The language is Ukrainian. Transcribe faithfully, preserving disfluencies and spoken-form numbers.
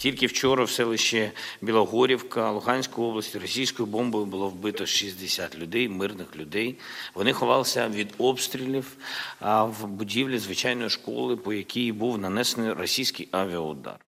Тільки вчора в селищі Білогорівка Луганської області російською бомбою було вбито шістдесят людей, мирних людей. Вони ховалися від обстрілів в будівлі звичайної школи, по якій був нанесений російський авіаудар.